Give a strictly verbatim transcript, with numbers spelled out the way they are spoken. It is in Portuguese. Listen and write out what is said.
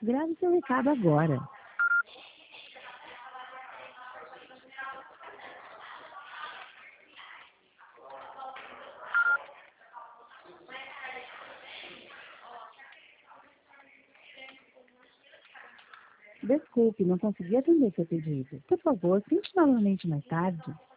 Grave seu recado agora. Desculpe, não consegui atender seu pedido. Por favor, tente novamente mais tarde.